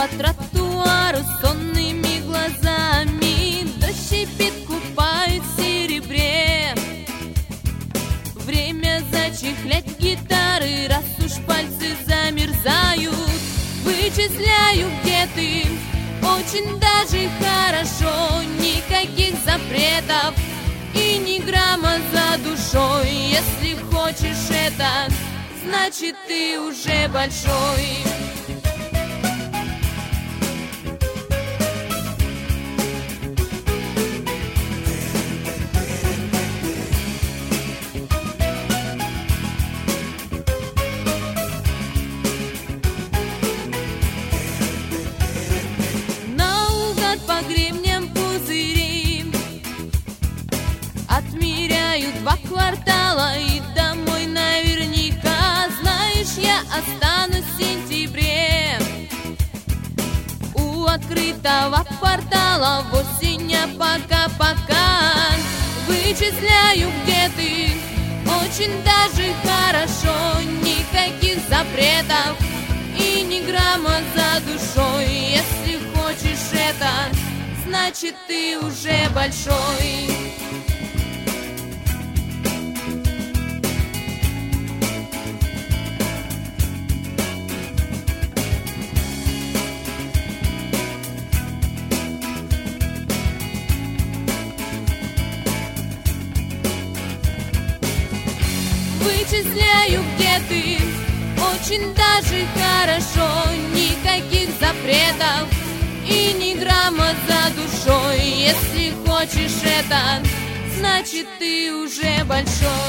по тротуару сонными глазами. Дождь шипит, купает в серебре. Время зачехлять гитары, раз уж пальцы замерзают. Вычисляю, где ты, очень даже хорошо. Никаких запретов и ни грамма за душой. Если хочешь это, значит ты уже большой. По гребням пузыри отмеряют 2 квартала и домой наверняка. Знаешь, я останусь в сентябре у открытого портала в осень, а пока-пока. Вычисляю, где ты, очень даже хорошо. Никаких запретов и ни грамма за душой. Если хочешь это, значит ты уже большой. Вычисляю, где ты, очень даже хорошо. Никаких запретов и ни грамма за душой. Если хочешь это, значит ты уже большой.